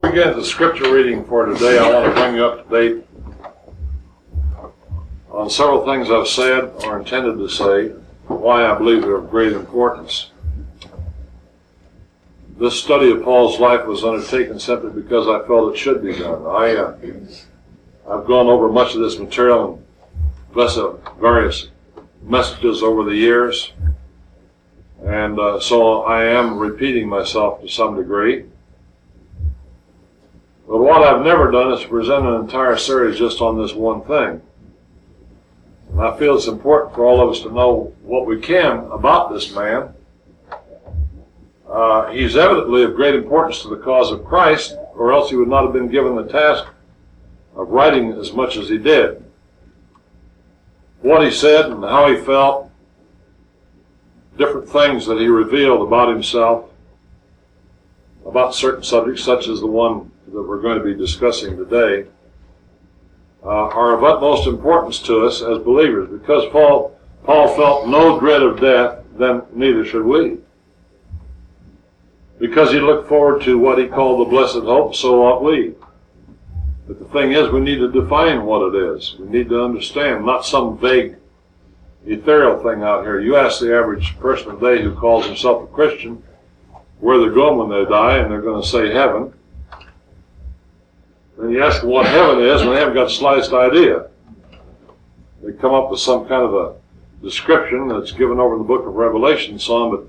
we get into the scripture reading for today, I want to bring you up to date on several things I've said or intended to say, why I believe they're of great importance. This study of Paul's life was undertaken simply because I felt it should be done. I've gone over much of this material in various messages over the years, and so I am repeating myself to some degree. But what I've never done is to present an entire series just on this one thing. And I feel it's important for all of us to know what we can about this man. He's evidently of great importance to the cause of Christ, or else he would not have been given the task of writing as much as he did. What he said and how he felt, different things that he revealed about himself, about certain subjects such as the one that we're going to be discussing today, are of utmost importance to us as believers. Because Paul felt no dread of death, then neither should we. Because he looked forward to what he called the blessed hope, so ought we. But the thing is, we need to define what it is. We need to understand, not some vague, ethereal thing out here. You ask the average person today who calls himself a Christian where they're going when they die, and they're going to say heaven. Then you ask them what heaven is, and they haven't got the slightest idea. They come up with some kind of a description that's given over in the book of Revelation, but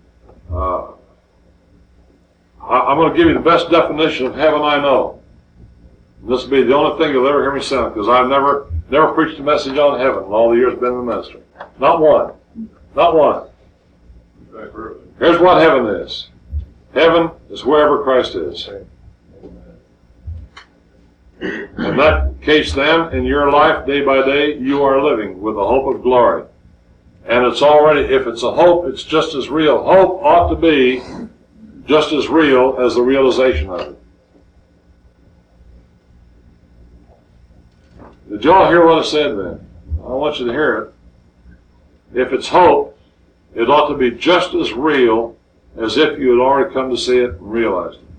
I'm going to give you the best definition of heaven I know. And this will be the only thing you'll ever hear me say, because I've never preached a message on heaven in all the years I've been in the ministry. Not one. Not one. Here's what heaven is. Heaven is wherever Christ is. In that case then, in your life, day by day, you are living with a hope of glory. And it's already, if it's a hope, it's just as real. Hope ought to be just as real as the realization of it. Did y'all hear what I said then? I want you to hear it. If it's hope, it ought to be just as real as if you had already come to see it and realized it.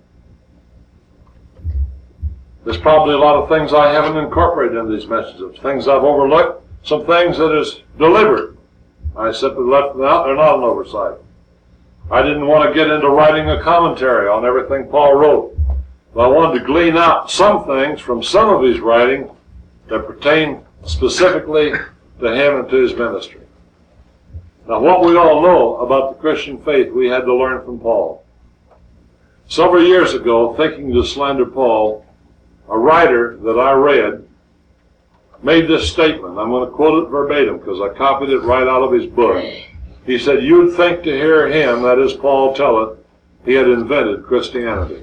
There's probably a lot of things I haven't incorporated in these messages, things I've overlooked, some things that is deliberate. I simply left them out. They're not an oversight. I didn't want to get into writing a commentary on everything Paul wrote, but I wanted to glean out some things from some of his writing that pertain specifically to him and to his ministry. Now, what we all know about the Christian faith, we had to learn from Paul. Several years ago, thinking to slander Paul, a writer that I read made this statement. I'm going to quote it verbatim because I copied it right out of his book. He said, "You'd think to hear him, that is Paul, tell it, he had invented Christianity."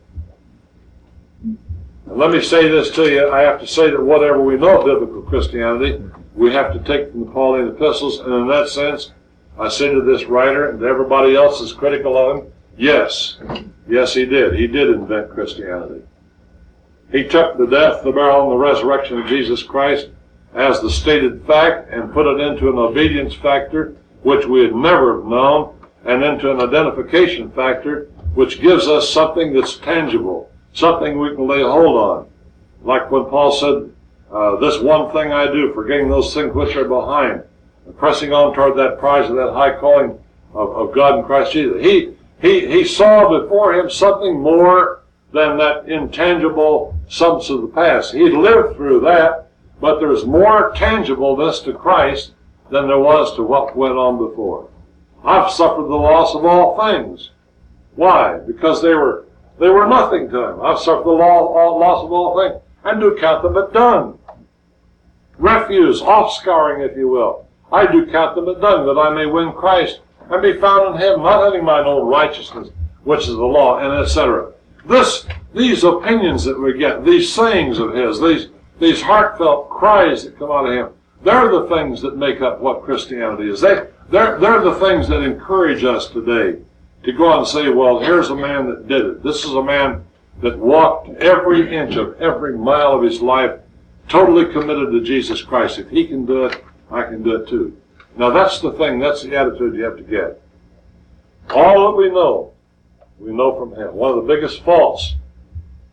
And let me say this to you. I have to say that whatever we know of biblical Christianity, we have to take from the Pauline epistles. And in that sense, I say to this writer and to everybody else that's critical of him, yes, he did. He did invent Christianity. He took the death, the burial, and the resurrection of Jesus Christ as the stated fact and put it into an obedience factor which we had never have known, and into an identification factor which gives us something that's tangible, something we can lay hold on. Like when Paul said, this one thing I do, forgetting those things which are behind, and pressing on toward that prize of that high calling of God in Christ Jesus. He saw before him something more than that intangible substance of the past. He lived through that, but there's more tangibleness to Christ than there was to what went on before. I've suffered the loss of all things. Why? Because they were nothing to him. I've suffered the loss of all things, and do count them but dung. Refuse, off-scouring, if you will. I do count them but dung, that I may win Christ and be found in him, not having mine own righteousness, which is the law, and etc. These opinions that we get, these sayings of his, these heartfelt cries that come out of him, they're the things that make up what Christianity is. They're the things that encourage us today to go out and say, well, here's a man that did it. This is a man that walked every inch of every mile of his life totally committed to Jesus Christ. If he can do it, I can do it too. Now that's the thing, that's the attitude you have to get. All that we know from him. One of the biggest faults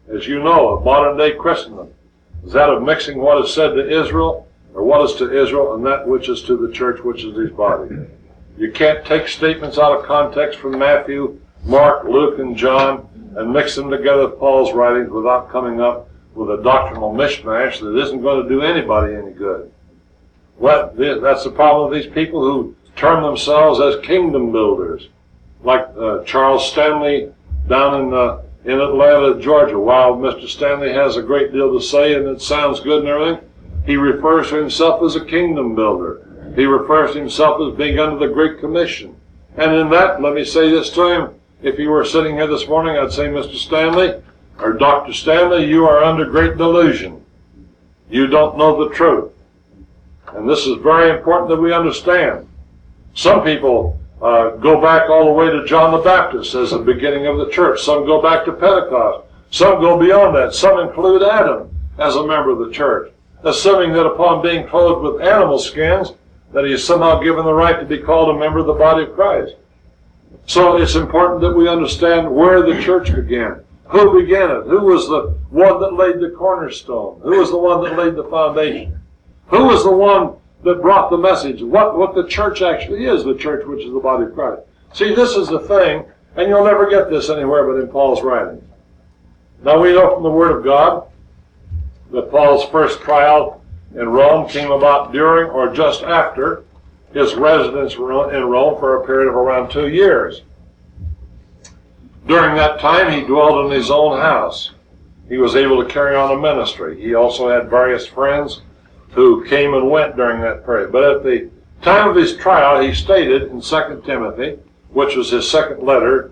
as you know, of modern-day Christendom is that of mixing what is said to Israel, or what is to Israel, and that which is to the church, which is his body. You can't take statements out of context from Matthew, Mark, Luke, and John and mix them together with Paul's writings without coming up with a doctrinal mishmash that isn't going to do anybody any good. Well, that's the problem with these people who term themselves as kingdom builders, like Charles Stanley down in Atlanta, Georgia. While Mr. Stanley has a great deal to say and it sounds good and everything, he refers to himself as a kingdom builder. He refers to himself as being under the Great Commission. And in that, let me say this to him, if he were sitting here this morning, I'd say, Mr. Stanley, or Dr. Stanley, you are under great delusion. You don't know the truth. And this is very important that we understand. Some people go back all the way to John the Baptist as the beginning of the church. Some go back to Pentecost. Some go beyond that. Some include Adam as a member of the church, assuming that upon being clothed with animal skins, that he is somehow given the right to be called a member of the body of Christ. So it's important that we understand where the church began. Who began it? Who was the one that laid the cornerstone? Who was the one that laid the foundation? Who was the one that brought the message? What the church actually is, the church which is the body of Christ. See, this is the thing, and you'll never get this anywhere but in Paul's writings. Now we know from the Word of God that Paul's first trial in Rome came about during or just after his residence in Rome for a period of around 2 years. During that time, he dwelled in his own house. He was able to carry on a ministry. He also had various friends who came and went during that period. But at the time of his trial, he stated in 2 Timothy, which was his second letter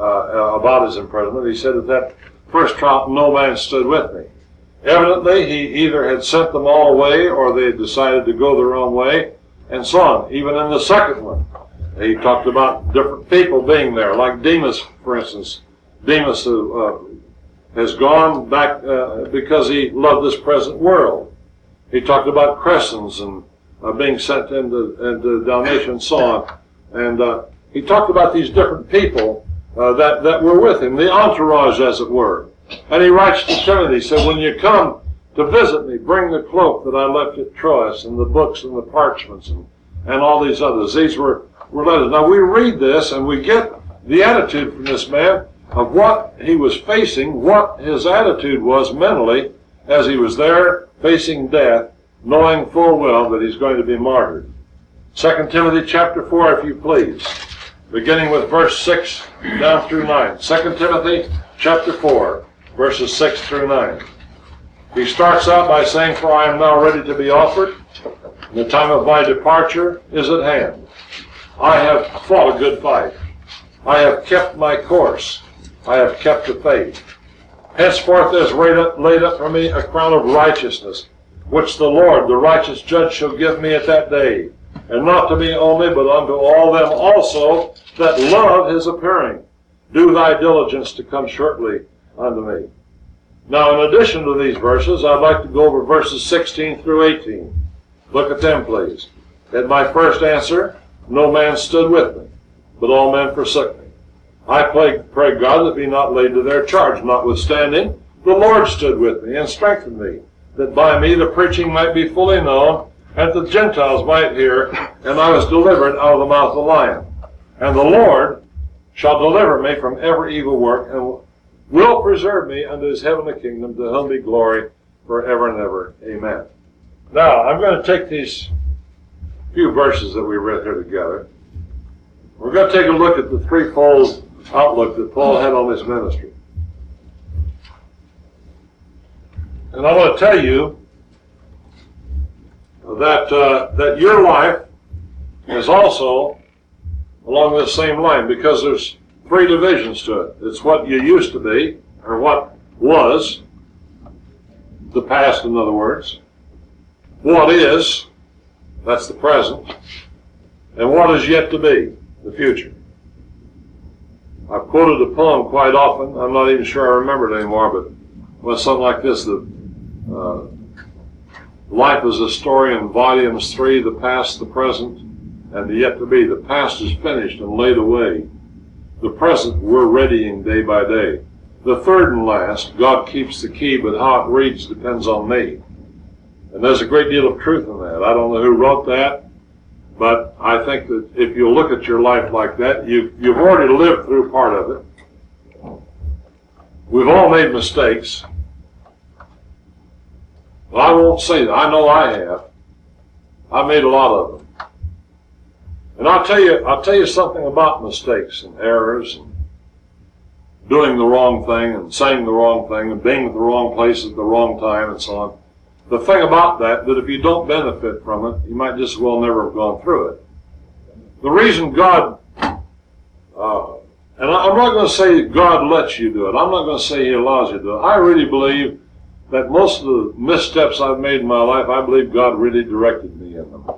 about his imprisonment, he said, at that first trial, no man stood with me. Evidently, he either had sent them all away or they had decided to go their own way, and so on. Even in the second one, he talked about different people being there, like Demas, for instance. Demas, who has gone back because he loved this present world. He talked about Crescens and being sent into Dalmatia and so on. And he talked about these different people that were with him, the entourage, as it were. And he writes to Timothy, he said, when you come to visit me, bring the cloak that I left at Troas, and the books and the parchments, and all these others. These were letters. Now we read this, and we get the attitude from this man of what he was facing, what his attitude was mentally as he was there facing death, knowing full well that he's going to be martyred. 2 Timothy chapter 4, if you please, beginning with verse 6 down through 9. 2 Timothy chapter 4, verses 6 through 9. He starts out by saying, for I am now ready to be offered, and the time of my departure is at hand. I have fought a good fight. I have kept my course. I have kept the faith. Henceforth there is laid up for me a crown of righteousness, which the Lord, the righteous judge, shall give me at that day, and not to me only, but unto all them also that love his appearing. Do thy diligence to come shortly unto me. Now, in addition to these verses, I'd like to go over verses 16 through 18. Look at them, please. At my first answer, no man stood with me, but all men forsook me. I pray God that be not laid to their charge. Notwithstanding, the Lord stood with me and strengthened me, that by me the preaching might be fully known, and the Gentiles might hear, and I was delivered out of the mouth of the lion. And the Lord shall deliver me from every evil work, and will preserve me unto his heavenly kingdom, to whom be glory forever and ever. Amen. Now, I'm going to take these few verses that we read here together. We're going to take a look at the threefold outlook that Paul had on his ministry. And I want to tell you that your life is also along this same line, because there's three divisions to it. It's what you used to be, or what was, the past, in other words. What is, that's the present. And what is yet to be, the future. I've quoted a poem quite often. I'm not even sure I remember it anymore, but it was something like this. Life is a story in volumes 3, the past, the present, and the yet to be. The past is finished and laid away. The present we're readying day by day. the third and last, God keeps the key, but how it reads depends on me. And there's a great deal of truth in that. I don't know who wrote that, but I think that if you look at your life like that, you've already lived through part of it. We've all made mistakes. Well, I won't say that. I know I have. I made a lot of them. And I'll tell you something about mistakes and errors and doing the wrong thing and saying the wrong thing and being at the wrong place at the wrong time and so on. The thing about that if you don't benefit from it, you might just as well never have gone through it. The reason God, and I'm not going to say God lets you do it. I'm not going to say He allows you to do it. I really believe that most of the missteps I've made in my life, I believe God really directed me in them.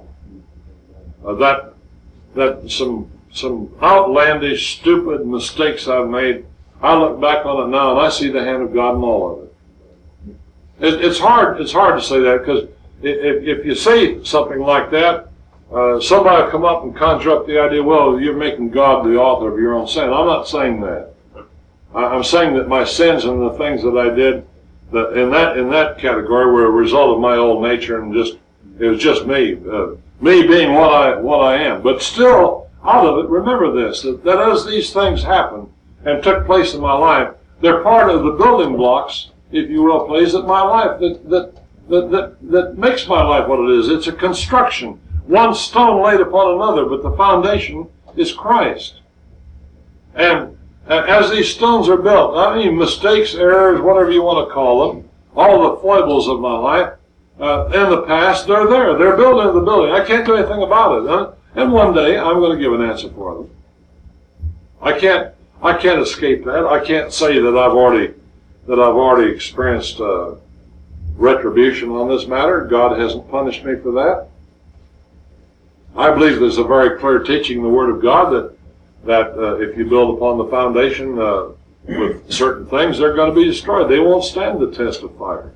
That some outlandish, stupid mistakes I've made, I look back on it now and I see the hand of God in all of it. It's hard to say that, because if you say something like that, somebody will come up and conjure up the idea, well, you're making God the author of your own sin. I'm not saying that. I'm saying that my sins and the things that I did in that category were a result of my old nature, and it was just me being what I am. But still, out of it, remember this, that as these things happen and took place in my life, they're part of the building blocks, if you will, please, of my life that makes my life what it is. It's a construction, one stone laid upon another, but the foundation is Christ. And as these stones are built, I mean, mistakes, errors, whatever you want to call them, all the foibles of my life in the past, they're there. They're built into the building. I can't do anything about it. Huh? And one day I'm going to give an answer for them. I can't escape that. I can't say that I've already experienced retribution on this matter. God hasn't punished me for that. I believe there's a very clear teaching in the Word of God that if you build upon the foundation with certain things, they're going to be destroyed. They won't stand the test of fire.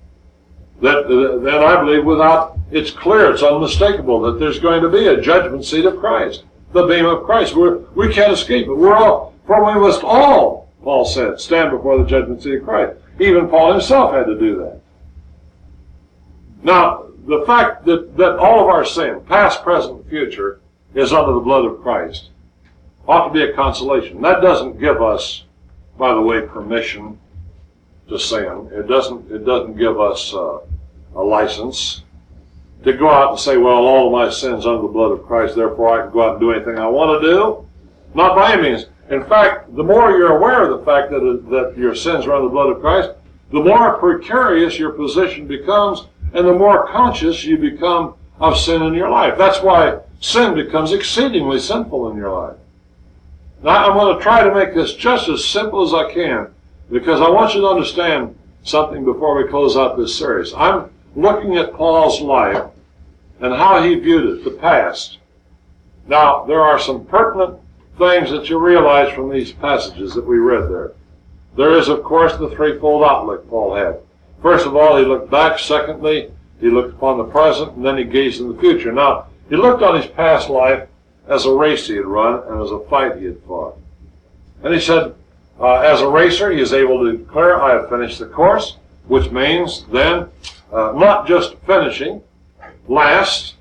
That I believe it's clear, it's unmistakable that there's going to be a judgment seat of Christ, the beam of Christ. We can't escape it. For we must all, Paul said, stand before the judgment seat of Christ. Even Paul himself had to do that. Now, the fact that all of our sin, past, present, and future, is under the blood of Christ, ought to be a consolation. That doesn't give us, by the way, permission to sin. It doesn't give us a license to go out and say, well, all of my sins under the blood of Christ, therefore I can go out and do anything I want to do. Not by any means. In fact, the more you're aware of the fact that your sins are under the blood of Christ, the more precarious your position becomes, and the more conscious you become of sin in your life. That's why sin becomes exceedingly sinful in your life. Now, I'm going to try to make this just as simple as I can, because I want you to understand something before we close out this series. I'm looking at Paul's life and how he viewed it, the past. Now, there are some pertinent things that you realize from these passages that we read there. There is, of course, the threefold outlook Paul had. First of all, he looked back. Secondly, he looked upon the present, and then he gazed in the future. Now, he looked on his past life as a race he had run and as a fight he had fought. And he said, as a racer, he is able to declare, I have finished the course, which means then not just finishing last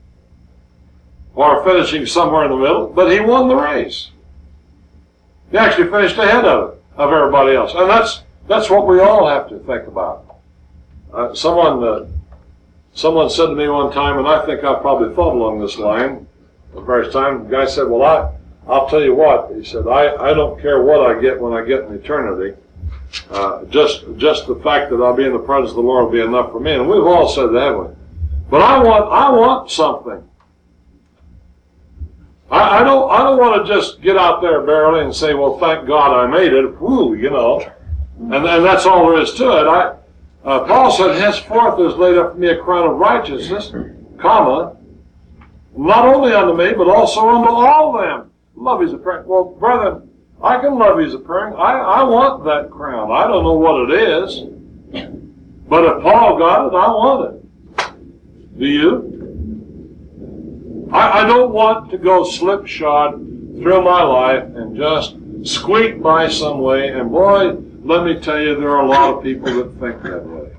or finishing somewhere in the middle, but he won the race. He actually finished ahead of everybody else. And that's what we all have to think about. Someone said to me one time, and I think I probably thought along this line the various times, the guy said, well, I'll tell you what, he said, I don't care what I get when I get in eternity. Just the fact that I'll be in the presence of the Lord will be enough for me. And we've all said that, haven't we? But I want something. I don't want to just get out there barely and say, well, thank God I made it. Whew, you know. And that's all there is to it. Paul said, henceforth is laid up for me a crown of righteousness, comma, not only unto me, but also unto all them. Love is a prayer. Well, brethren, I can love you as a prayer. I want that crown. I don't know what it is. But if Paul got it, I want it. Do you? I don't want to go slipshod through my life and just squeak by some way. And boy, let me tell you, there are a lot of people that think that way.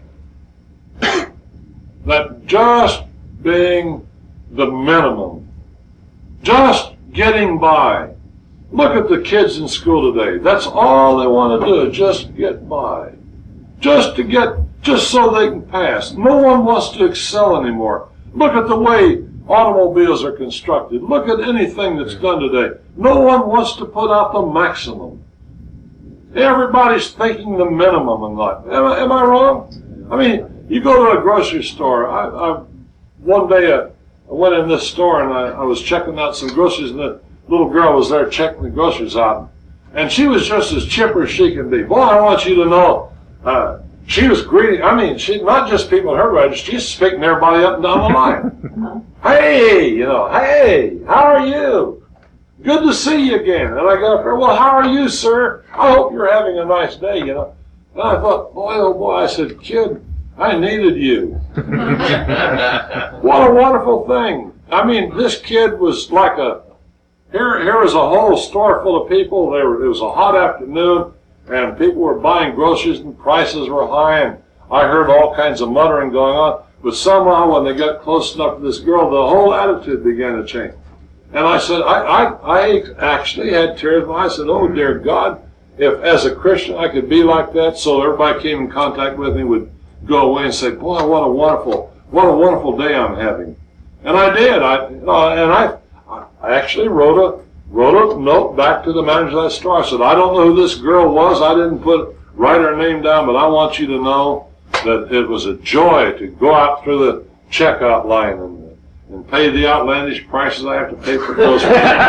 That just being the minimum, just getting by. Look at the kids in school today. That's all they want to do, just get by. Just so they can pass. No one wants to excel anymore. Look at the way automobiles are constructed. Look at anything that's done today. No one wants to put out the maximum. Everybody's thinking the minimum in life. Am I wrong? I mean, you go to a grocery store. One day I went in this store and I was checking out some groceries, and the little girl was there checking the groceries out. And she was just as chipper as she can be. Boy, I want you to know, she was greeting, I mean, she not just people in her register, she's speaking to everybody up and down the line. Hey, hey, how are you? Good to see you again. And I got up there, well, how are you, sir? I hope you're having a nice day, And I thought, boy, oh boy, I said, kid, I needed you. What a wonderful thing. I mean, this kid was like here was a whole store full of people. It was a hot afternoon, and people were buying groceries, and prices were high, and I heard all kinds of muttering going on. But somehow, when they got close enough to this girl, the whole attitude began to change. And I said, I actually had tears in my eyes. I said, oh, dear God, if as a Christian I could be like that, so everybody came in contact with me would go away and say, boy, what a wonderful day I'm having. And I did. I actually wrote a note back to the manager of that store. I said, I don't know who this girl was. I didn't write her name down, but I want you to know that it was a joy to go out through the checkout line and pay the outlandish prices I have to pay for groceries.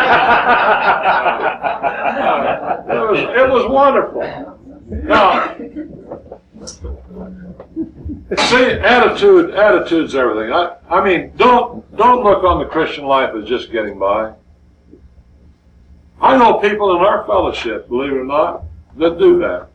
It was wonderful. Now, see, attitude's everything. I mean, don't look on the Christian life as just getting by. I know people in our fellowship, believe it or not, that do that.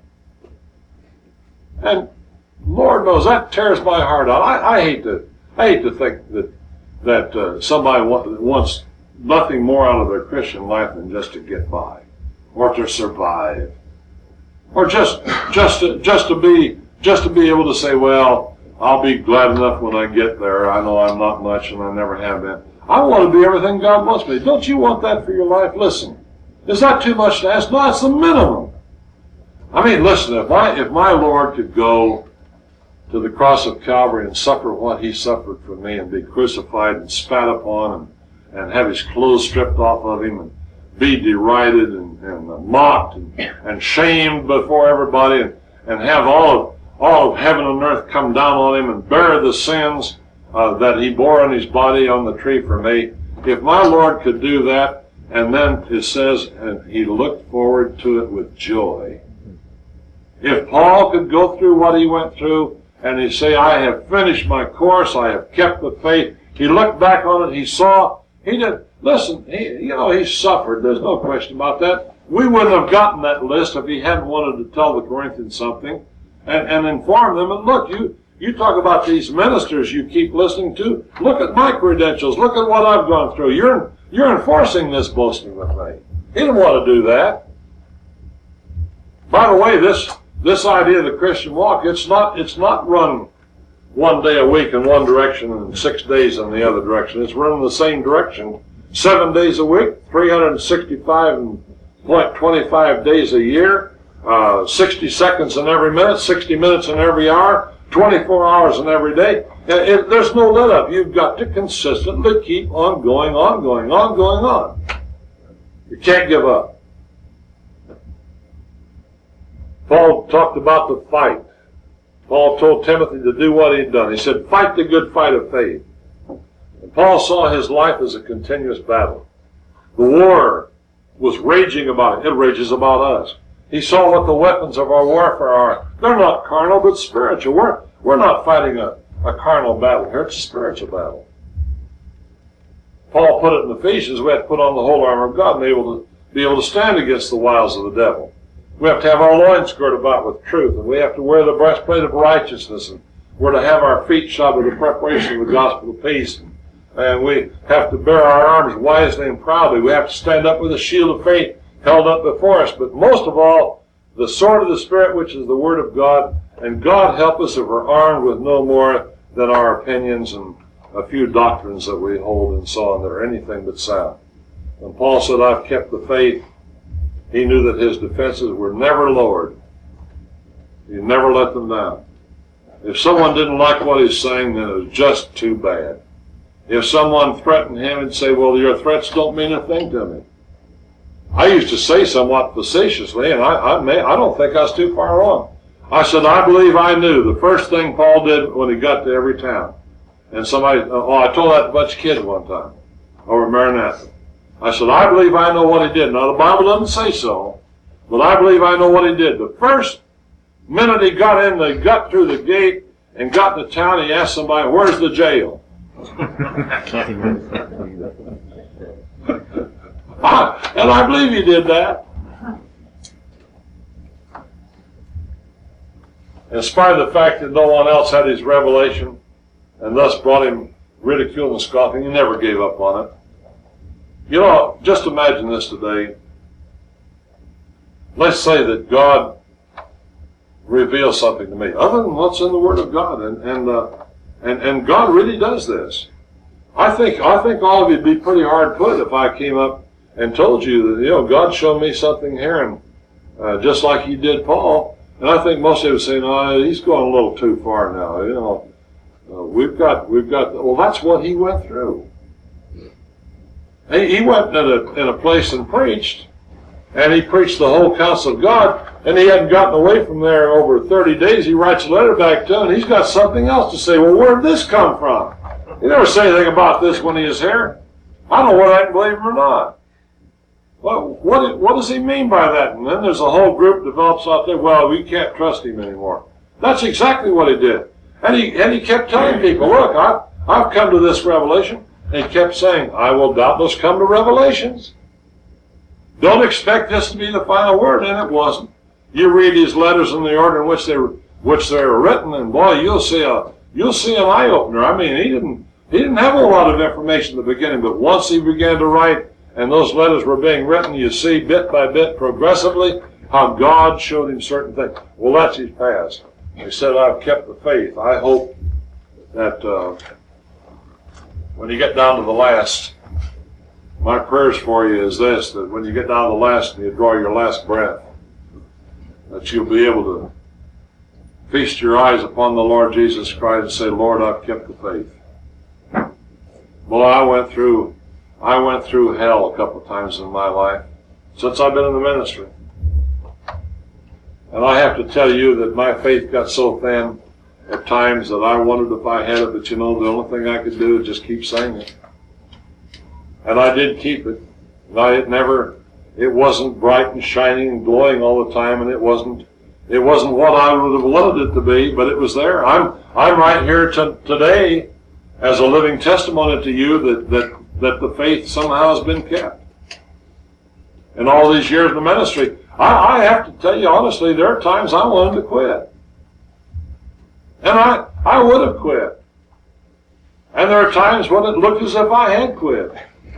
And Lord knows that tears my heart out. I hate to think that somebody wants nothing more out of their Christian life than just to get by, or to survive, or just to be able to say, well, I'll be glad enough when I get there. I know I'm not much, and I never have been. I want to be everything God wants me. Don't you want that for your life? Listen, is that too much to ask? No, it's the minimum. I mean, listen, if my Lord could go to the cross of Calvary and suffer what he suffered for me, and be crucified and spat upon, and have his clothes stripped off of him, and be derided and mocked and shamed before everybody, and have all of heaven and earth come down on him and bear the sins that he bore on his body on the tree for me. If my Lord could do that, and then it says, and he looked forward to it with joy. If Paul could go through what he went through, and he say, I have finished my course, I have kept the faith. He looked back on it, he saw, he did, listen, he suffered, there's no question about that. We wouldn't have gotten that list if he hadn't wanted to tell the Corinthians something and inform them. And look, you talk about these ministers you keep listening to. Look at my credentials. Look at what I've gone through. You're enforcing this boasting with me. He didn't want to do that. By the way, this idea of the Christian walk, it's not run one day a week in one direction and 6 days in the other direction. It's run in the same direction 7 days a week, 365.25 days a year, 60 seconds in every minute, 60 minutes in every hour, 24 hours in every day. There's no let up. You've got to consistently keep on going on. You can't give up. Paul talked about the fight. Paul told Timothy to do what he'd done. He said, fight the good fight of faith. And Paul saw his life as a continuous battle. The war was raging about it. It rages about us. He saw what the weapons of our warfare are. They're not carnal, but spiritual. We're not fighting a carnal battle here. It's a spiritual battle. Paul put it in Ephesians, we have to put on the whole armor of God and be able to stand against the wiles of the devil. We have to have our loins girded about with truth, and we have to wear the breastplate of righteousness, and we're to have our feet shod with the preparation of the gospel of peace, and we have to bear our arms wisely and proudly. We have to stand up with a shield of faith held up before us, but most of all, the sword of the Spirit, which is the Word of God, and God help us if we're armed with no more than our opinions and a few doctrines that we hold and so on that are anything but sound. When Paul said, I've kept the faith, he knew that his defenses were never lowered. He never let them down. If someone didn't like what he's saying, then it was just too bad. If someone threatened him and say, well, your threats don't mean a thing to me. I used to say somewhat facetiously, and I don't think I was too far wrong. I said, I believe I knew the first thing Paul did when he got to every town. And somebody, I told that to a bunch of kids one time over at Maranatha. I said, I believe I know what he did. Now, the Bible doesn't say so, but I believe I know what he did. The first minute he got through the gate and got to town, he asked somebody, where's the jail? And I believe he did that. In spite of the fact that no one else had his revelation and thus brought him ridicule and scoffing, he never gave up on it. You know, just imagine this today. Let's say that God reveals something to me, other than what's in the Word of God, and God really does this. I think all of you'd be pretty hard put if I came up and told you that, God showed me something here, and just like He did Paul. And I think most of you would say, no, he's going a little too far now. We've got. Well, that's what he went through. He went in a place and preached, and he preached the whole counsel of God, and he hadn't gotten away from there over 30 days. He writes a letter back to him, and he's got something else to say. Well, where did this come from? He never said anything about this when he was here. I don't know whether I can believe him or not. Well, what does he mean by that? And then there's a whole group develops out there, well, we can't trust him anymore. That's exactly what he did. And he kept telling people, look, I've come to this revelation. And he kept saying, I will doubtless come to revelations. Don't expect this to be the final word, and it wasn't. You read his letters in the order in which they were written, and boy, you'll see an eye opener. I mean, he didn't have a lot of information at the beginning, but once he began to write, and those letters were being written, you see bit by bit, progressively, how God showed him certain things. Well, that's his past. He said, I've kept the faith. I hope that when you get down to the last, my prayers for you is this, that when you get down to the last and you draw your last breath, that you'll be able to feast your eyes upon the Lord Jesus Christ and say, Lord, I've kept the faith. Well, I went through hell a couple of times in my life since I've been in the ministry. And I have to tell you that my faith got so thin at times that I wondered if I had it, but the only thing I could do is just keep saying it. And I did keep it. It wasn't bright and shining and glowing all the time, and it wasn't what I would have wanted it to be, but it was there. I'm right here today as a living testimony to you that the faith somehow has been kept. In all these years in the ministry, I have to tell you honestly, there are times I wanted to quit. And I would have quit. And there are times when it looked as if I had quit.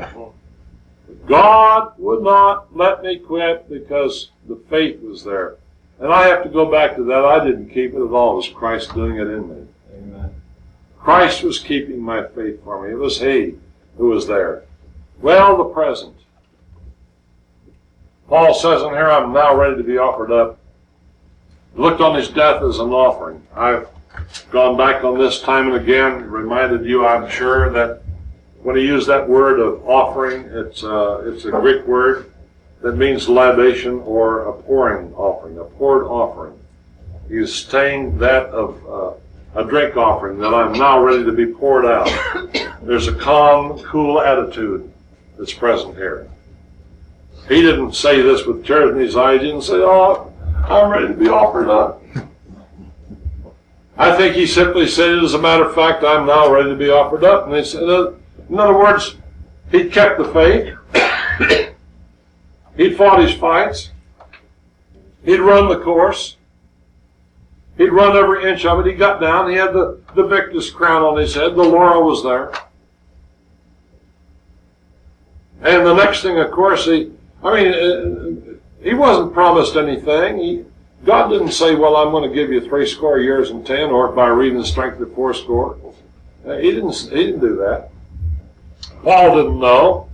God would not let me quit because the faith was there. And I have to go back to that. I didn't keep it at all. It was Christ doing it in me. Amen. Christ was keeping my faith for me. It was He who was there. Well, the present. Paul says in here, I'm now ready to be offered up. Looked on his death as an offering. I've gone back on this time and again, reminded you, I'm sure, that when he used that word of offering, it's a Greek word that means libation or a pouring offering, a poured offering. He's saying that of a drink offering, that I'm now ready to be poured out. There's a calm, cool attitude that's present here. He didn't say this with tears in his eyes. He didn't say, oh, I'm ready to be offered up. I think he simply said, as a matter of fact, I'm now ready to be offered up. And he said, in other words, he kept the faith. He'd fought his fights. He'd run the course. He'd run every inch of it. He got down. He had the victor's crown on his head. The laurel was there. And the next thing, of course, he He wasn't promised anything. God didn't say, well, I'm going to give you 80 years and 10, or by reading the strength of 80. He didn't do that. Paul didn't know.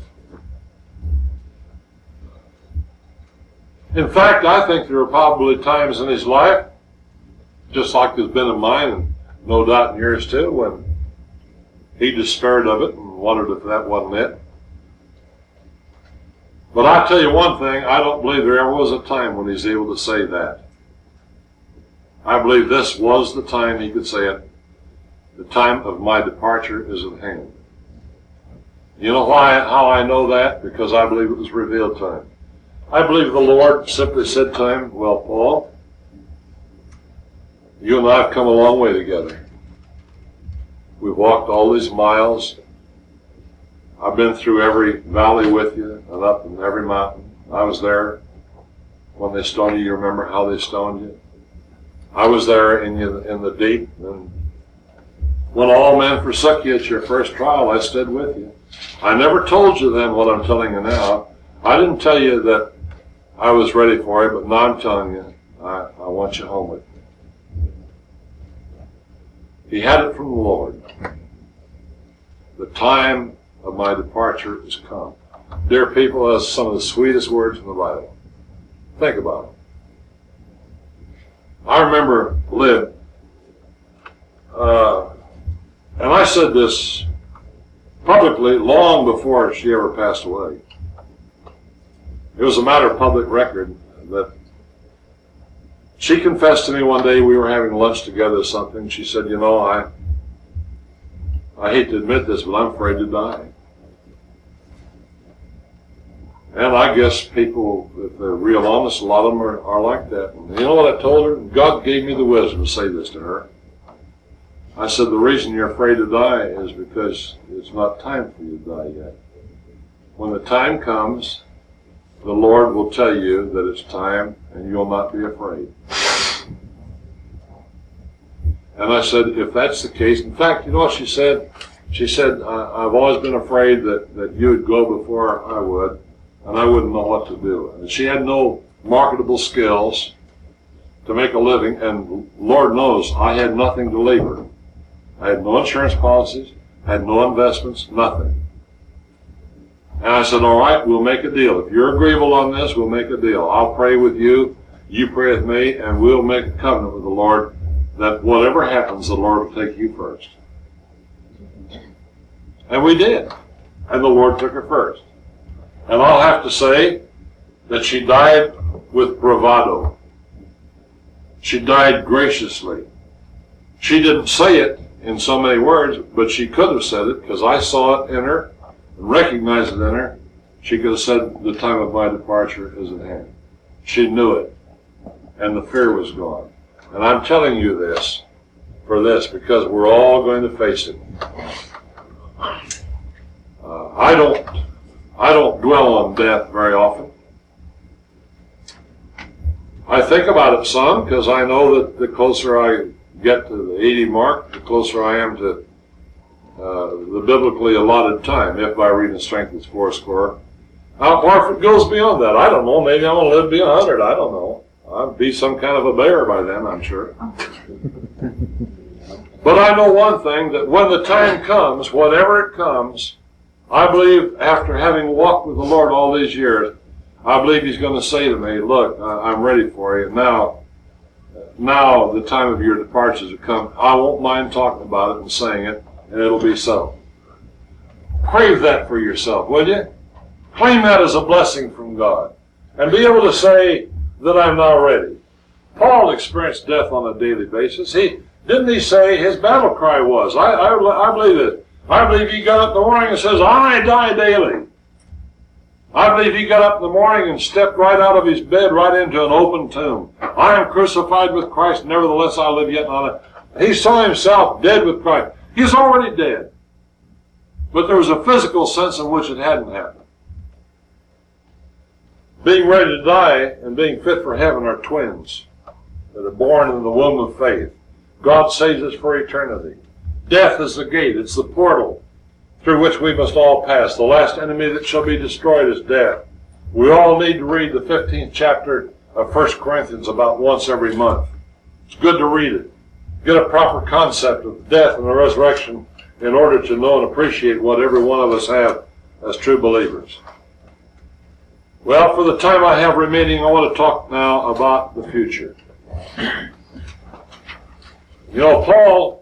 In fact, I think there were probably times in his life, just like there's been in mine, and no doubt in yours too, when he despaired of it and wondered if that wasn't it. But I tell you one thing, I don't believe there ever was a time when he's able to say that. I believe this was the time he could say it. The time of my departure is at hand. You know how I know that? Because I believe it was revealed to him. I believe the Lord simply said to him, well, Paul, you and I have come a long way together. We've walked all these miles. I've been through every valley with you and up in every mountain. I was there when they stoned you. You remember how they stoned you? I was there in the deep. And when all men forsook you at your first trial, I stood with you. I never told you then what I'm telling you now. I didn't tell you that I was ready for you, but now I'm telling you, I want you home with me. He had it from the Lord. The time of my departure is come. Dear people, that's some of the sweetest words in the Bible. Think about it. I remember Lib, and I said this publicly long before she ever passed away. It was a matter of public record that she confessed to me one day. We were having lunch together or something. She said, you know, I hate to admit this, but I'm afraid to die. And I guess people, if they're real honest, a lot of them are like that. And you know what I told her? God gave me the wisdom to say this to her. I said, the reason you're afraid to die is because it's not time for you to die yet. When the time comes, the Lord will tell you that it's time, and you'll not be afraid. And I said, if that's the case, in fact, you know what she said? She said, I've always been afraid that you would go before I would, and I wouldn't know what to do. And she had no marketable skills to make a living, and Lord knows, I had nothing to leave her. I had no insurance policies, I had no investments, nothing. And I said, all right, we'll make a deal. If you're agreeable on this, we'll make a deal. I'll pray with you, you pray with me, and we'll make a covenant with the Lord that whatever happens, the Lord will take you first. And we did. And the Lord took her first. And I'll have to say that she died with bravado. She died graciously. She didn't say it in so many words, but she could have said it, because I saw it in her, recognized it in her. She could have said, the time of my departure is at hand. She knew it, and the fear was gone. And I'm telling you this for this, because we're all going to face it. I don't dwell on death very often. I think about it some, because I know that the closer I get to the 80 mark, the closer I am to the biblically allotted time, if by reading strength it's 80. Or if it goes beyond that, I don't know. Maybe I'm going to live to be 100. I don't know. I'll be some kind of a bear by then, I'm sure. But I know one thing, that when the time comes, whatever it comes, I believe after having walked with the Lord all these years, I believe He's going to say to me, look, I'm ready for you. Now the time of your departures has come. I won't mind talking about it and saying it, and it'll be so. Crave that for yourself, will you? Claim that as a blessing from God. And be able to say that I'm now ready. Paul experienced death on a daily basis. Didn't he say his battle cry was? I believe it. I believe he got up in the morning and says, I die daily. I believe he got up in the morning and stepped right out of his bed right into an open tomb. I am crucified with Christ, nevertheless I live yet not I. He saw himself dead with Christ. He's already dead. But there was a physical sense in which it hadn't happened. Being ready to die and being fit for heaven are twins that are born in the womb of faith. God saves us for eternity. Death is the gate. It's the portal through which we must all pass. The last enemy that shall be destroyed is death. We all need to read the 15th chapter of 1 Corinthians about once every month. It's good to read it. Get a proper concept of the death and the resurrection in order to know and appreciate what every one of us have as true believers. Well, for the time I have remaining, I want to talk now about the future. You know, Paul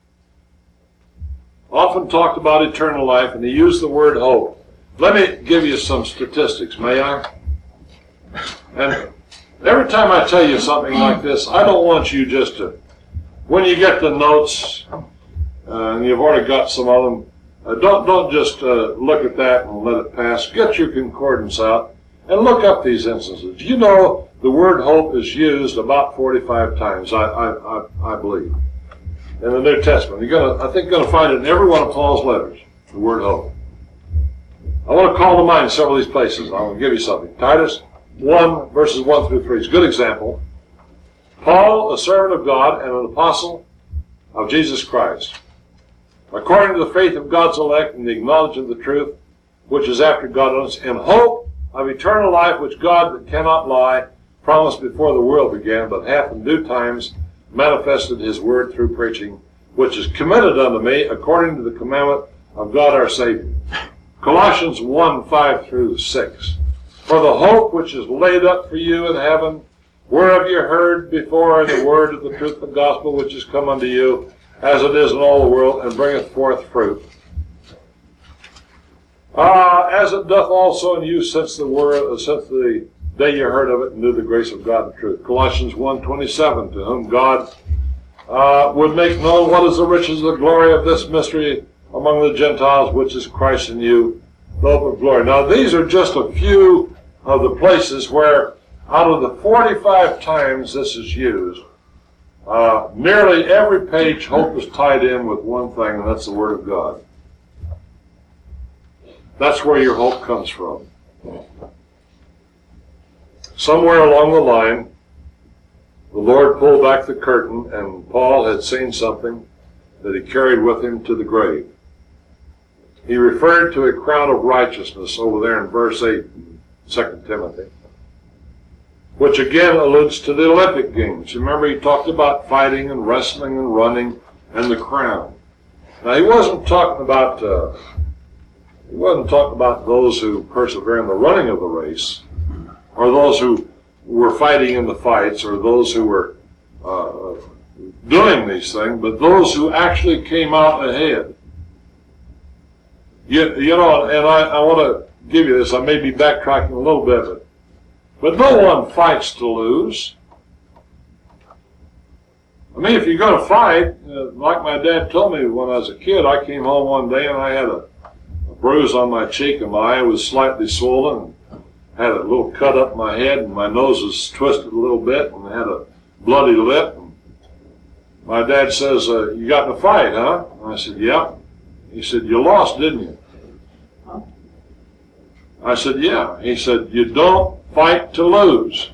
often talked about eternal life, and he used the word hope. Let me give you some statistics, may I? And every time I tell you something like this, I don't want you just to, when you get the notes, and you've already got some of them, don't just look at that and let it pass. Get your concordance out and look up these instances. You know, the word hope is used about 45 times, I believe, in the New Testament. I think you're going to find it in every one of Paul's letters, the word hope. I want to call to mind several of these places. I want to give you something. Titus 1, verses 1 through 3 is a good example. Paul, a servant of God and an apostle of Jesus Christ, according to the faith of God's elect and the knowledge of the truth, which is after God unto us, in hope of eternal life, which God that cannot lie promised before the world began, but hath in due times manifested his word through preaching, which is committed unto me according to the commandment of God our Savior. Colossians 1, 5 through 6. For the hope which is laid up for you in heaven, whereof you heard before in the word of the truth of the gospel, which is come unto you, as it is in all the world, and bringeth forth fruit. As it doth also in you since the day you heard of it and knew the grace of God and truth. Colossians 1:27, to whom God would make known what is the riches of the glory of this mystery among the Gentiles, which is Christ in you, the hope of glory. Now, these are just a few of the places where, out of the 45 times this is used, nearly every page hope is tied in with one thing, and that's the Word of God. That's where your hope comes from. Somewhere along the line, the Lord pulled back the curtain, and Paul had seen something that he carried with him to the grave. He referred to a crown of righteousness over there in verse 8 in 2 Timothy, which again alludes to the Olympic Games. Remember, he talked about fighting and wrestling and running and the crown. Now, he wasn't talking about those who persevere in the running of the race, or those who were fighting in the fights, or those who were doing these things, but those who actually came out ahead. You know, and I want to give you this. I may be backtracking a little bit, but no one fights to lose. I mean, if you're going to fight, like my dad told me when I was a kid, I came home one day and I had a bruise on my cheek and my eye was slightly swollen, and had a little cut up my head, and my nose was twisted a little bit, and I had a bloody lip. And my dad says, you got in a fight, huh? And I said, yeah. He said, you lost, didn't you? I said, yeah. He said, you don't fight to lose.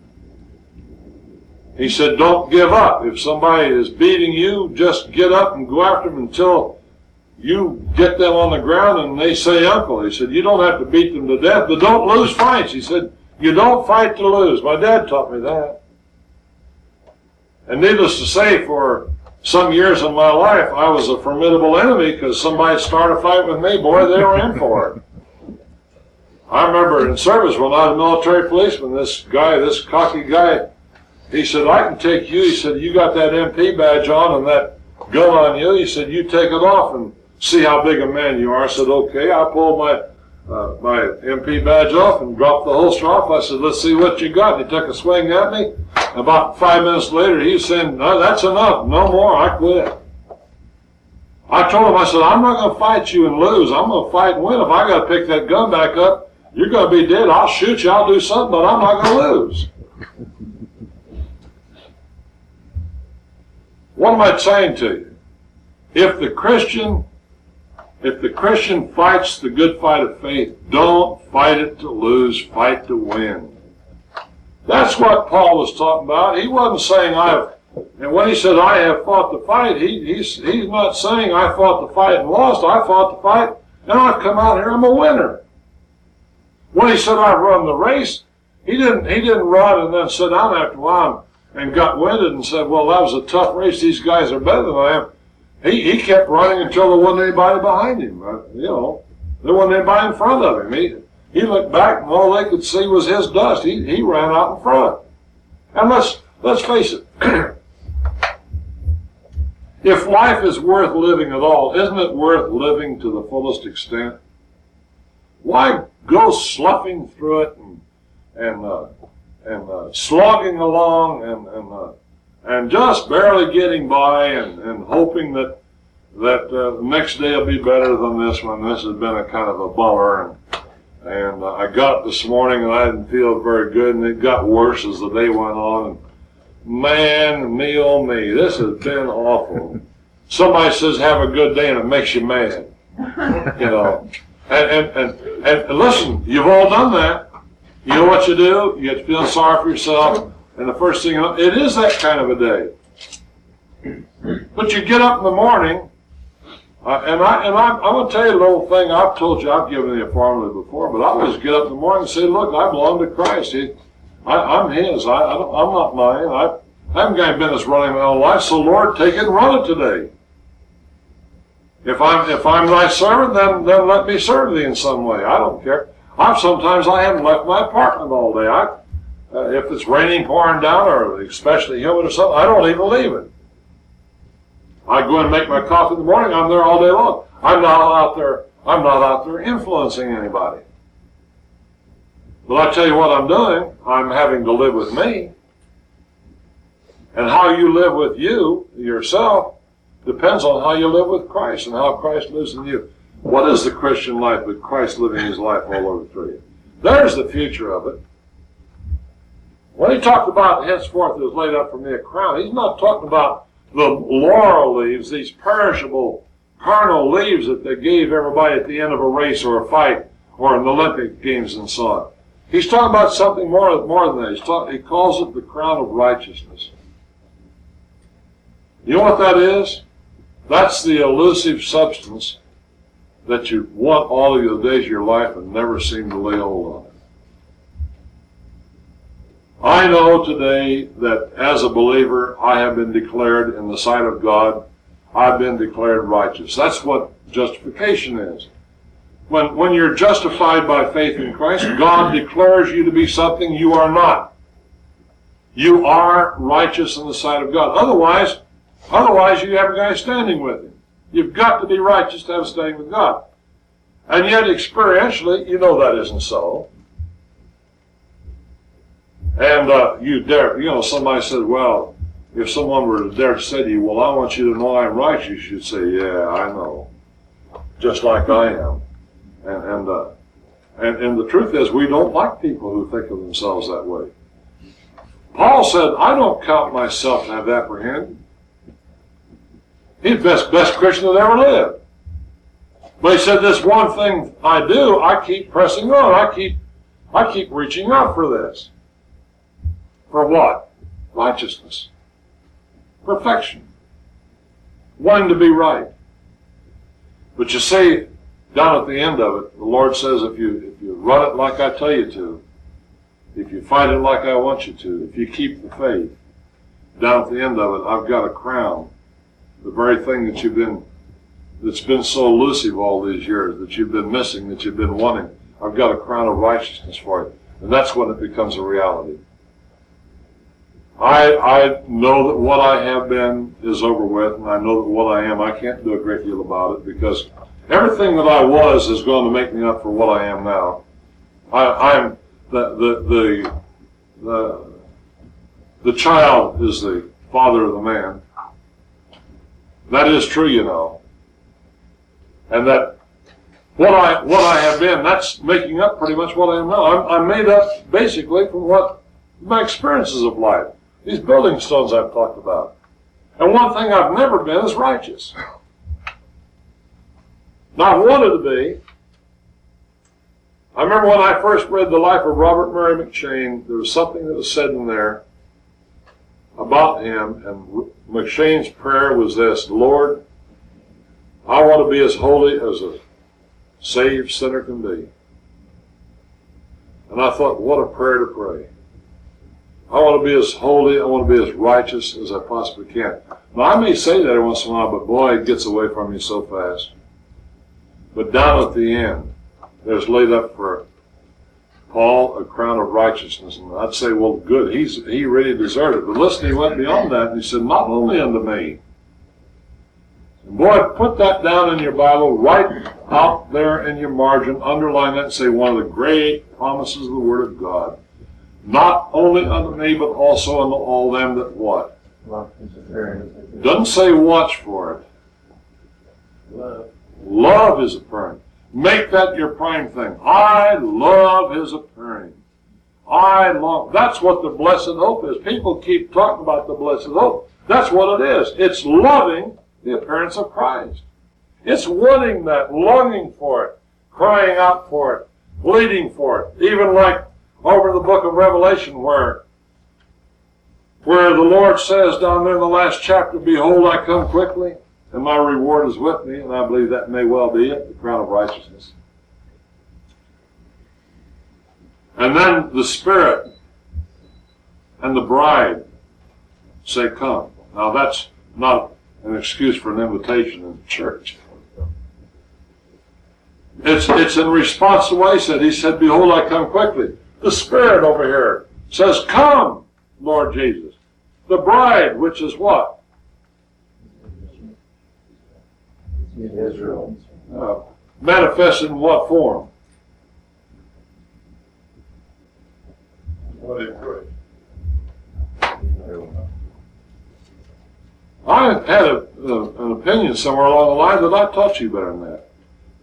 He said, don't give up. If somebody is beating you, just get up and go after them until you get them on the ground and they say uncle. He said, you don't have to beat them to death, but don't lose fights. He said, you don't fight to lose. My dad taught me that. And needless to say, for some years in my life, I was a formidable enemy because somebody started a fight with me, boy, they were in for it. I remember in service when I was a military policeman, this cocky guy, he said, I can take you. He said, you got that MP badge on and that gun on you. He said, you take it off and see how big a man you are. I said, okay. I pulled my MP badge off and dropped the holster off. I said, let's see what you got. And he took a swing at me. About 5 minutes later, he was saying, no, that's enough. No more. I quit. I told him, I said, I'm not going to fight you and lose. I'm going to fight and win. If I got to pick that gun back up, you're going to be dead. I'll shoot you. I'll do something, but I'm not going to lose. What am I saying to you? If the Christian fights the good fight of faith, don't fight it to lose, fight to win. That's what Paul was talking about. He wasn't saying and when he said I have fought the fight, he's not saying I fought the fight and lost. I fought the fight and I've come out here, I'm a winner. When he said, I've run the race, he didn't run and then sit down after a while and got winded and said, well, that was a tough race. These guys are better than I am. He kept running until there wasn't anybody behind him. There wasn't anybody in front of him. He looked back and all they could see was his dust. He ran out in front. And let's face it. If life is worth living at all, isn't it worth living to the fullest extent? Why go sloughing through it and slogging along and just barely getting by and hoping that the next day will be better than this one. This has been a kind of a bummer, and I got up this morning and I didn't feel very good, and it got worse as the day went on. And man, me oh me, this has been awful. Somebody says have a good day and it makes you mad, And listen, you've all done that. You know what you do? You get to feel sorry for yourself, and the first thing you know, it is that kind of a day. But you get up in the morning, I'm going to tell you a little thing. I've told you, I've given you a formula before, but I always get up in the morning and say, look, I belong to Christ. I'm His. I'm not mine. I haven't got any business running my own life, so Lord, take it and run it today. If I'm thy servant, then let me serve thee in some way. I don't care. Sometimes I haven't left my apartment all day. If it's raining, pouring down, or especially humid or something, I don't even leave it. I go and make my coffee in the morning. I'm there all day long. I'm not out there influencing anybody. But I tell you what I'm doing. I'm having to live with me. And how you live with yourself, depends on how you live with Christ and how Christ lives in you. What is the Christian life but Christ living His life all over through you? There's the future of it. When He talked about henceforth is laid up for me a crown, He's not talking about the laurel leaves, these perishable carnal leaves that they gave everybody at the end of a race or a fight or in the Olympic Games and so on. He's talking about something more than that. He calls it the crown of righteousness. You know what that is? That's the elusive substance that you want all of the days of your life and never seem to lay hold on it. I know today that as a believer, I have been declared in the sight of God, I've been declared righteous. That's what justification is. When you're justified by faith in Christ, God declares you to be something you are not. You are righteous in the sight of God. Otherwise you haven't got a standing with Him. You've got to be righteous to have a standing with God. And yet, experientially, you know that isn't so. And somebody said, well, if someone were to dare to say to you, well, I want you to know I'm righteous, you'd say, yeah, I know. Just like I am. And the truth is, we don't like people who think of themselves that way. Paul said, I don't count myself to have apprehended. He's the best Christian that ever lived. But he said, this one thing I do, I keep pressing on. I keep reaching out for this. For what? Righteousness. Perfection. Wanting to be right. But you see, down at the end of it, the Lord says, if you run it like I tell you to, if you fight it like I want you to, if you keep the faith, down at the end of it, I've got a crown. The very thing that's been so elusive all these years, that you've been missing, that you've been wanting, I've got a crown of righteousness for you. And that's when it becomes a reality. I know that what I have been is over with, and I know that what I am, I can't do a great deal about it, because everything that I was is going to make me up for what I am now. I'm the child is the father of the man. That is true, you know. And that what I have been, that's making up pretty much what I am now. I'm made up basically from what my experiences of life. These building stones I've talked about. And one thing I've never been is righteous. Now, I wanted to be. I remember when I first read the life of Robert Murray McCheyne, there was something that was said in there about him, and McCheyne's prayer was this: Lord, I want to be as holy as a saved sinner can be. And I thought, what a prayer to pray. I want to be as holy, I want to be as righteous as I possibly can. Now, I may say that every once in a while, but boy, it gets away from me so fast. But down at the end, there's laid up for Paul a crown of righteousness. And I'd say, well, good, he really deserved it. But listen, he went beyond that, and he said, not only unto me. And boy, put that down in your Bible, right out there in your margin, underline that and say, one of the great promises of the Word of God. Not only unto me, but also unto all them that what? Doesn't say watch for it. Love is appearing. Make that your prime thing. I love his appearing. I love. That's what the blessed hope is. People keep talking about the blessed hope. That's what it is. It's loving the appearance of Christ. It's wanting that, longing for it, crying out for it, bleeding for it. Even like over in the book of Revelation where the Lord says down there in the last chapter, behold, I come quickly, and my reward is with me, and I believe that may well be it, the crown of righteousness. And then the Spirit and the bride say, come. Now that's not an excuse for an invitation in the church. It's in response to what he said. He said, behold, I come quickly. The Spirit over here says, come, Lord Jesus. The bride, which is what? Israel. Manifested in what form? What do you pray? I had an opinion somewhere along the line that I taught you better than that.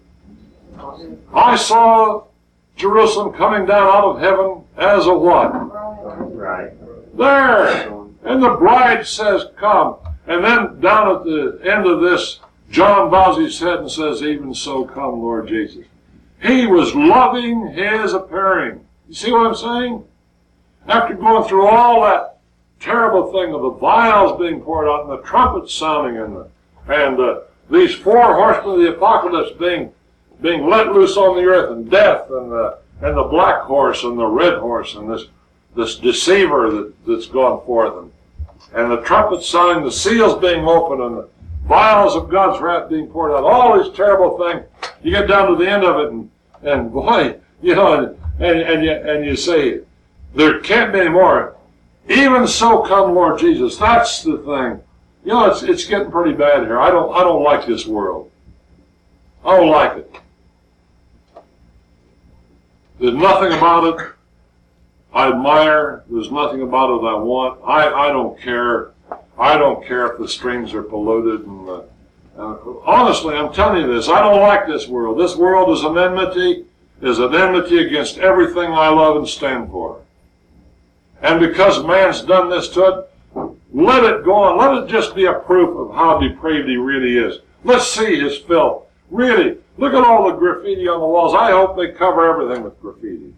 I saw Jerusalem coming down out of heaven as a what? Right. There! And the bride says, come. And then down at the end of this, John bows his head and says, even so come, Lord Jesus. He was loving his appearing. You see what I'm saying? After going through all that terrible thing of the vials being poured out and the trumpets sounding and these four horsemen of the apocalypse being let loose on the earth, and death and the black horse and the red horse and this deceiver that's gone forth and the trumpets sounding, the seals being opened and the vials of God's wrath being poured out, all these terrible things. You get down to the end of it and boy, you know, and you say, there can't be any more. Even so come Lord Jesus. That's the thing. You know, it's getting pretty bad here. I don't like this world. I don't like it. There's nothing about it I admire. There's nothing about it I want. I don't care. I don't care if the streams are polluted. And honestly, I'm telling you this. I don't like this world. This world is an enmity against everything I love and stand for. And because man's done this to it, let it go on. Let it just be a proof of how depraved he really is. Let's see his filth. Really, look at all the graffiti on the walls. I hope they cover everything with graffiti.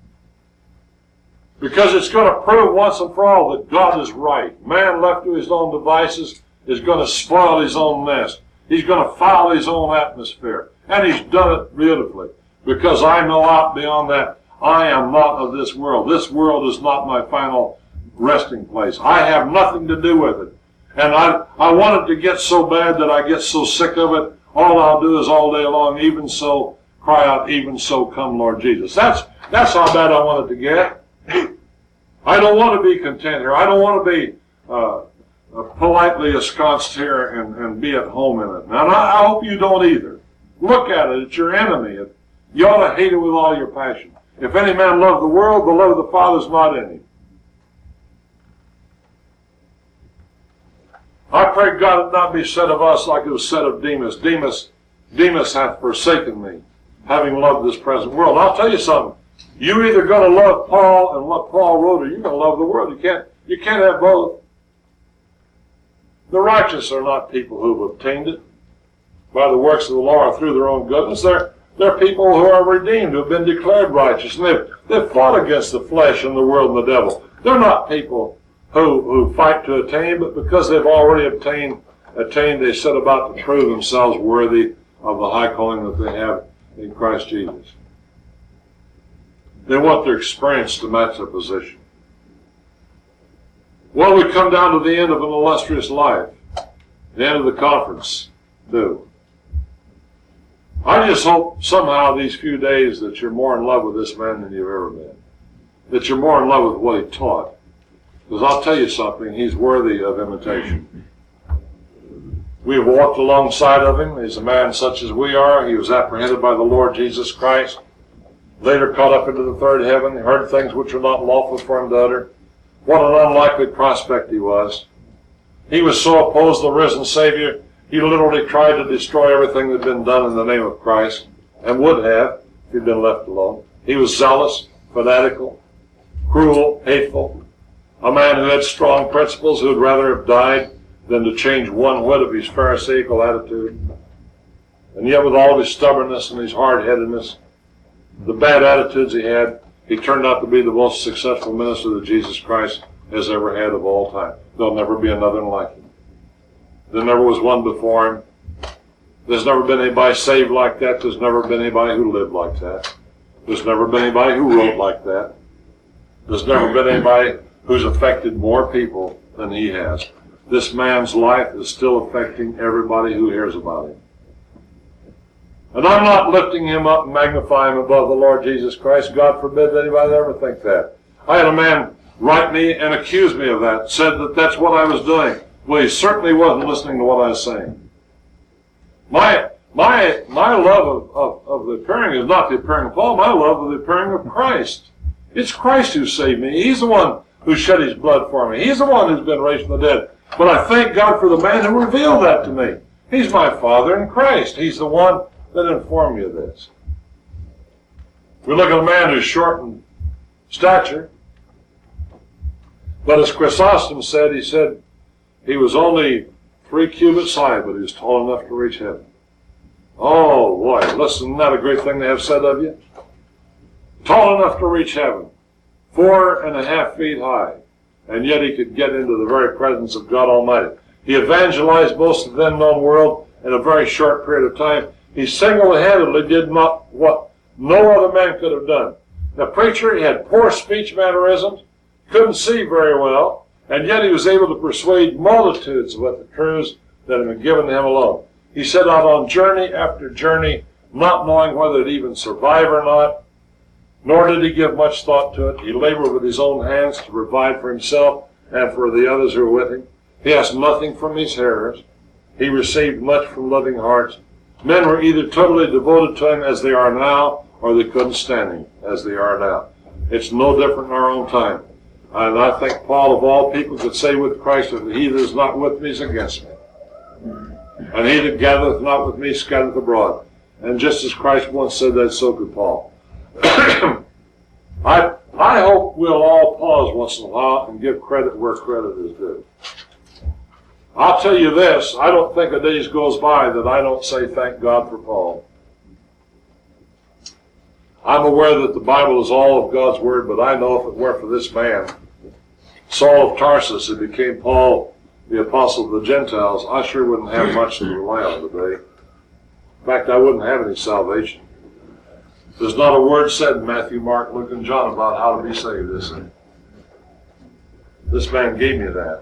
Because it's going to prove once and for all that God is right. Man left to his own devices is going to spoil his own nest. He's going to foul his own atmosphere. And he's done it beautifully. Because I know out beyond that, I am not of this world. This world is not my final resting place. I have nothing to do with it. And I want it to get so bad that I get so sick of it, all I'll do is all day long, even so, cry out, even so come Lord Jesus. That's how bad I want it to get. I don't want to be content here. I don't want to be politely ensconced here and be at home in it. And I hope you don't either. Look at it. It's your enemy. You ought to hate it with all your passion. If any man love the world, the love of the Father is not in him. I pray God it not be said of us like it was said of Demas. Demas hath forsaken me, having loved this present world. I'll tell you something. You're either going to love Paul and what Paul wrote, or you're going to love the world. You can't have both. The righteous are not people who've obtained it by the works of the law or through their own goodness. They're people who are redeemed, who have been declared righteous, and they've fought against the flesh and the world and the devil. They're not people who fight to attain, but because they've already attained, they set about to prove themselves worthy of the high calling that they have in Christ Jesus. They want their experience to match their position. Well, we come down to the end of an illustrious life, the end of the conference, too. I just hope somehow these few days that you're more in love with this man than you've ever been. That you're more in love with what he taught. Because I'll tell you something, he's worthy of imitation. We have walked alongside of him. He's a man such as we are. He was apprehended by the Lord Jesus Christ. Later caught up into the third heaven. He heard things which were not lawful for him to utter. What an unlikely prospect he was. He was so opposed to the risen Savior, he literally tried to destroy everything that had been done in the name of Christ, and would have if he'd been left alone. He was zealous, fanatical, cruel, hateful, a man who had strong principles, who would rather have died than to change one whit of his pharisaical attitude. And yet with all of his stubbornness and his hard-headedness, the bad attitudes he had, he turned out to be the most successful minister that Jesus Christ has ever had of all time. There'll never be another like him. There never was one before him. There's never been anybody saved like that. There's never been anybody who lived like that. There's never been anybody who wrote like that. There's never been anybody who's affected more people than he has. This man's life is still affecting everybody who hears about him. And I'm not lifting him up and magnifying him above the Lord Jesus Christ. God forbid that anybody ever think that. I had a man write me and accuse me of that, said that that's what I was doing. Well, he certainly wasn't listening to what I was saying. My love of the appearing is not the appearing of Paul. My love of the appearing of Christ. It's Christ who saved me. He's the one who shed his blood for me. He's the one who's been raised from the dead. But I thank God for the man who revealed that to me. He's my Father in Christ. He's the one that informed me of this. We look at a man who's short in stature. But as Chrysostom said, he said he was only 3 cubits high, but he was tall enough to reach heaven. Oh, boy, listen, isn't that a great thing to have said of you? Tall enough to reach heaven. 4.5 feet high. And yet he could get into the very presence of God Almighty. He evangelized most of the then known world in a very short period of time. He single-handedly did not what no other man could have done. The preacher, he had poor speech mannerisms, couldn't see very well, and yet he was able to persuade multitudes with the truths that had been given to him alone. He set out on journey after journey, not knowing whether he'd even survive or not, nor did he give much thought to it. He labored with his own hands to provide for himself and for the others who were with him. He asked nothing from his hearers. He received much from loving hearts. Men were either totally devoted to him as they are now, or they couldn't stand him as they are now. It's no different in our own time. And I think Paul, of all people, could say with Christ that he that is not with me is against me. And he that gathereth not with me scattereth abroad. And just as Christ once said that, so could Paul. I hope we'll all pause once in a while and give credit where credit is due. I'll tell you this, I don't think a day goes by that I don't say thank God for Paul. I'm aware that the Bible is all of God's Word, but I know if it were for this man, Saul of Tarsus, who became Paul, the apostle of the Gentiles, I sure wouldn't have much to rely on today. In fact, I wouldn't have any salvation. There's not a word said in Matthew, Mark, Luke, and John about how to be saved, is there? This man gave me that.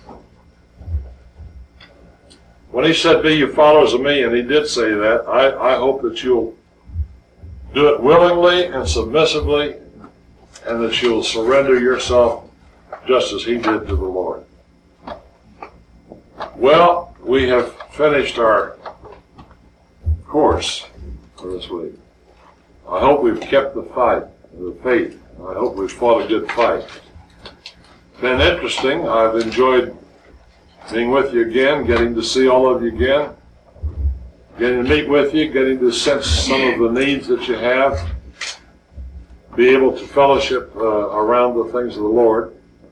When he said, be you followers of me, and he did say that, I hope that you'll do it willingly and submissively, and that you'll surrender yourself just as he did to the Lord. Well, we have finished our course for this week. I hope we've kept the fight, the faith. I hope we've fought a good fight. It's been interesting. I've enjoyed being with you again, getting to see all of you again, getting to meet with you, getting to sense some of the needs that you have, be able to fellowship around the things of the Lord.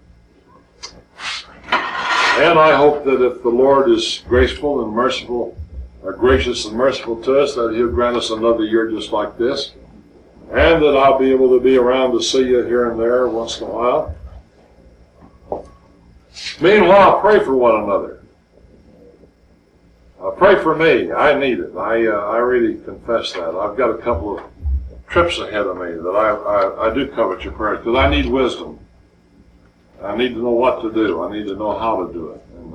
And I hope that if the Lord is graceful and merciful, or gracious and merciful to us, that He'll grant us another year just like this, and that I'll be able to be around to see you here and there once in a while. Meanwhile, pray for one another. Pray for me. I need it. I really confess that. I've got a couple of trips ahead of me that I do covet your prayers, because I need wisdom. I need to know what to do. I need to know how to do it. And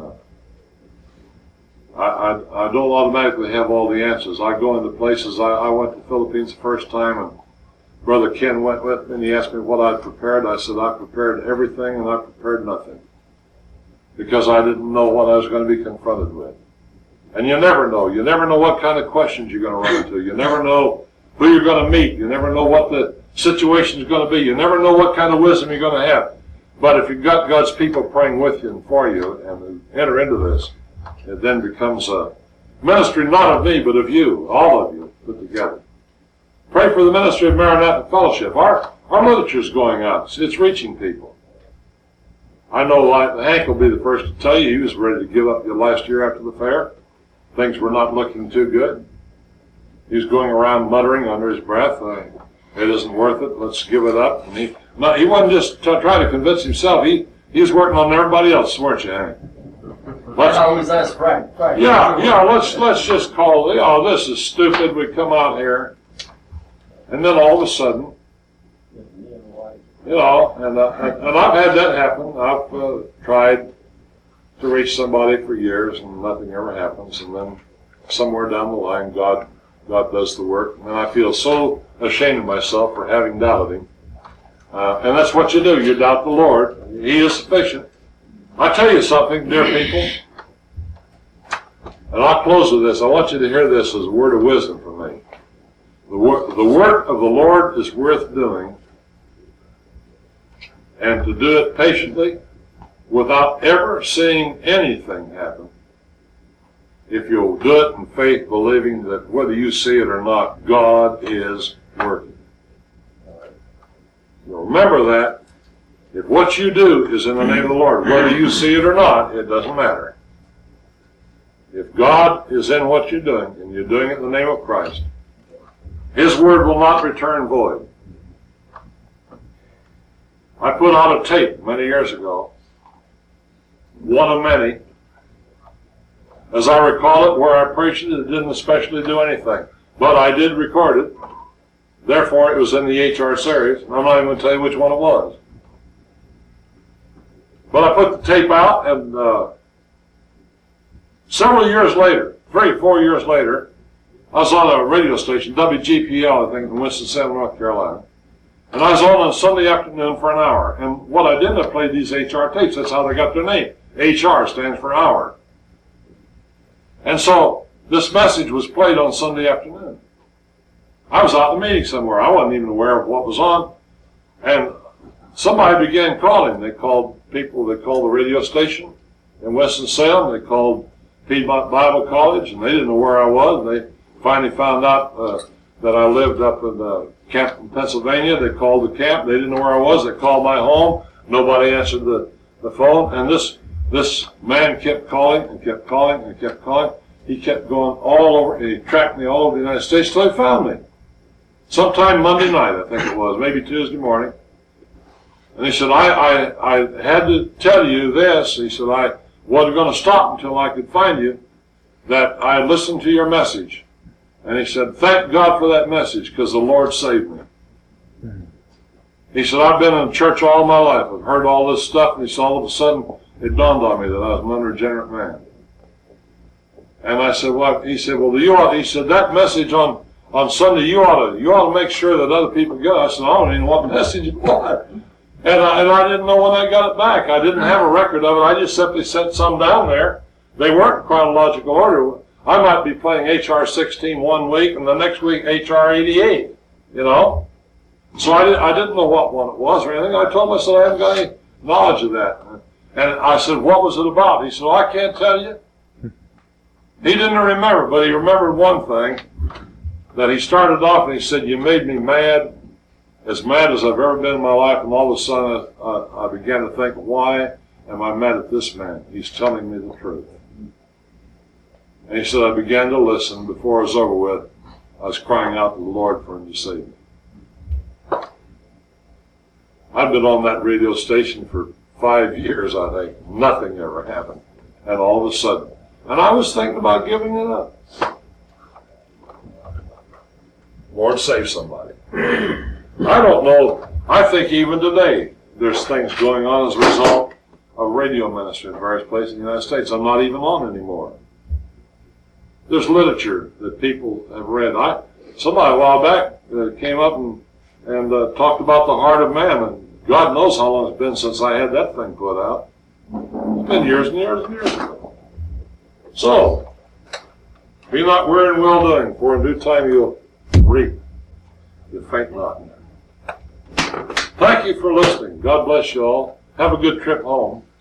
I don't automatically have all the answers. I go into places. I went to the Philippines the first time, and Brother Ken went with me, and he asked me what I'd prepared. I said, I prepared everything, and I prepared nothing, because I didn't know what I was going to be confronted with. And you never know. You never know what kind of questions you're going to run into. You never know who you're going to meet. You never know what the situation is going to be. You never know what kind of wisdom you're going to have. But if you've got God's people praying with you and for you, and enter into this, it then becomes a ministry not of me, but of you, all of you, put together. Pray for the ministry of Maranatha Fellowship. Our literature's going out. It's reaching people. I know Hank will be the first to tell you he was ready to give up the last year after the fair. Things were not looking too good. He was going around muttering under his breath, it isn't worth it, let's give it up. And he wasn't just trying to convince himself, he was working on everybody else, weren't you, Hank? Always us, right. Yeah, let's just call it, this is stupid, we come out here. And then all of a sudden, and I've had that happen. I've tried to reach somebody for years and nothing ever happens. And then somewhere down the line, God does the work. And I feel so ashamed of myself for having doubted Him. And that's what you do. You doubt the Lord. He is sufficient. I tell you something, dear people, and I'll close with this. I want you to hear this as a word of wisdom from me. The work of the Lord is worth doing, and to do it patiently without ever seeing anything happen. If you'll do it in faith, believing that whether you see it or not, God is working. You'll remember that. If what you do is in the name of the Lord, whether you see it or not, it doesn't matter. If God is in what you're doing, and you're doing it in the name of Christ, His word will not return void. I put out a tape many years ago, one of many, as I recall it, where I preached it. It didn't especially do anything, but I did record it. Therefore, it was in the HR series, and I'm not even going to tell you which one it was. But I put the tape out, and several years later, 3 or 4 years later, I was on a radio station, WGPL, I think, in Winston-Salem, North Carolina. And I was on Sunday afternoon for an hour. And what I did, I played these HR tapes. That's how they got their name. HR stands for hour. And so this message was played on Sunday afternoon. I was out in a meeting somewhere. I wasn't even aware of what was on. And somebody began calling. They called people, they called the radio station in Winston-Salem. They called Piedmont Bible College, and they didn't know where I was. They finally found out that I lived up in Canton, Pennsylvania. They called the camp. They didn't know where I was. They called my home. Nobody answered the phone. And this man kept calling and kept calling and kept calling. He kept going all over. He tracked me all over the United States till he found me. Sometime Monday night, I think it was, maybe Tuesday morning. And he said, I had to tell you this. He said, I wasn't going to stop until I could find you, that I listened to your message. And he said, thank God for that message, because the Lord saved me. He said, I've been in church all my life. I've heard all this stuff. And he said, all of a sudden, it dawned on me that I was an unregenerate man. And I said, what? He said, well, he said, that message on Sunday, you ought to make sure that other people get it. I said, I don't even know what message it was. And I didn't know when I got it back. I didn't have a record of it. I just simply sent some down there. They weren't in chronological order. I might be playing HR 16 one week and the next week HR 88, you know. So I didn't know what one it was or anything. I told him, I said, I haven't got any knowledge of that. And I said, what was it about? He said, well, I can't tell you. He didn't remember, but he remembered one thing, that he started off and he said, you made me mad as I've ever been in my life. And all of a sudden I began to think, why am I mad at this man? He's telling me the truth. And he said, I began to listen. Before it was over with, I was crying out to the Lord for him to save me. I've been on that radio station for 5 years, I think. Nothing ever happened. And all of a sudden. And I was thinking about giving it up. Lord save somebody. I don't know. I think even today there's things going on as a result of radio ministry in various places in the United States I'm not even on anymore. There's literature that people have read. Somebody a while back came up and talked about the heart of man, and God knows how long it's been since I had that thing put out. It's been years and years and years ago. So, be not weary in well-doing, for in due time you'll reap. You faint not. Thank you for listening. God bless you all. Have a good trip home.